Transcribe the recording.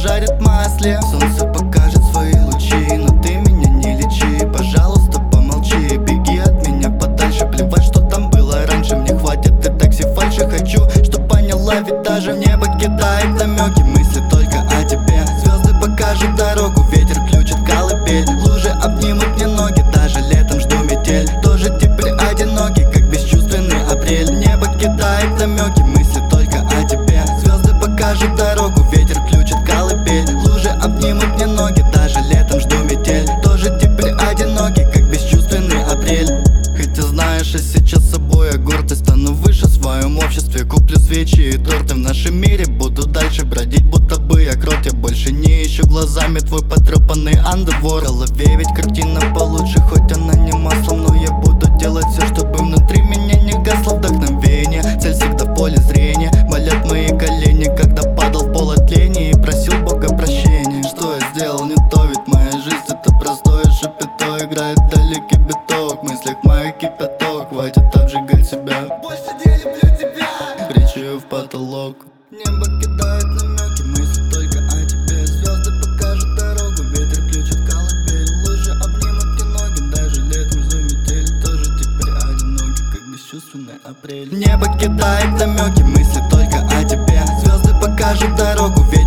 пожарит в масле. Солнце покажет свои лучи, но ты меня не лечи. Пожалуйста, помолчи, беги от меня подальше. Плевать, что там было раньше, мне хватит и такси фальши. Хочу, чтоб поняла, ведь даже небо кидает намеки. Мысли только о тебе, звезды покажут дорогу. Ветер включит колыбель, лужи обнимут мне ноги. Даже летом жду метель, тоже теперь одинокий, как бесчувственный апрель. Небо кидает намеки, мысли только о тебе. Звезды покажут дорогу, ветер включит колыбель, лужи обнимут мне ноги. Даже летом жду метель, тоже теперь одинокий, как бесчувственный апрель. Хотя знаешь, а сейчас собой я гордый, стану выше в своем обществе. Куплю свечи и торты, в нашем мире буду дальше бродить, будто бы я крот. Я больше не ищу глазами твой потрепанный андевор. В голове ведь картина получше, хоть она не маслом, но я буду делать все, чтобы внутри меня не гасло вдохновение. Цель всегда в поле зрения, болят мои колени, когда падал в пол от лени и просил Бога прощения. Что я сделал не то, ведь моя жизнь это простое шапито. Играет далекий биток, в мыслях моих кипяток. Хватит обжигать себя, больше не люблю тебя. Кричу в потолок, небо кидает намеки, мысли только о тебе. Звезды покажут дорогу, ветер включит колыбель, лужи обнимут мне ноги. Даже летом жду метель, тоже теперь одинокий, как бесчувственный апрель. Небо кидает намеки, мысли только о тебе. Звезды покажут дорогу, ветер